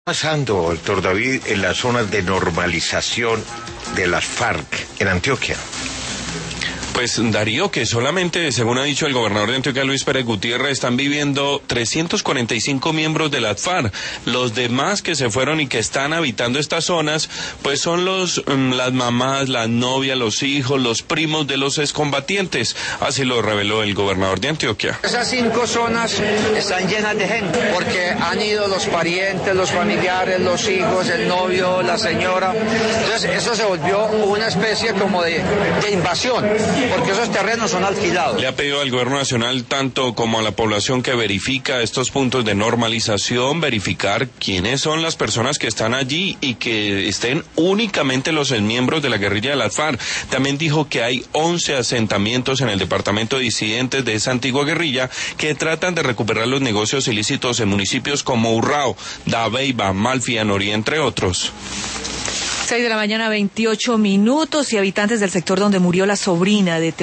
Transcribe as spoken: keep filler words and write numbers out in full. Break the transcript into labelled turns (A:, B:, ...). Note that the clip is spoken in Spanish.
A: Pasando, doctor David, en las zonas de normalización de las FARC en Antioquia?
B: Pues Darío, que solamente, según ha dicho el gobernador de Antioquia, Luis Pérez Gutiérrez, están viviendo trescientos cuarenta y cinco miembros de las FARC. Los demás que se fueron y que están habitando estas zonas, pues son los um, las mamás, las novias, los hijos, los primos de los excombatientes. Así lo reveló el gobernador de Antioquia.
C: Esas cinco zonas están llenas de gente, porque han ido los parientes, los familiares, los hijos, el novio, la señora. Entonces eso se volvió una especie como de, de invasión, porque esos terrenos son alquilados.
B: Le ha pedido al gobierno nacional, tanto como a la población que verifica estos puntos de normalización, verificar quiénes son las personas que están allí y que estén únicamente los miembros de la guerrilla de las FARC. También dijo que hay once asentamientos en el departamento de disidentes de esa antigua guerrilla que tratan de recuperar los negocios ilícitos en municipios como Urrao, Dabeiba, Malfi, Anorí, entre otros.
D: seis de la mañana, veintiocho minutos, y habitantes del sector donde murió la sobrina de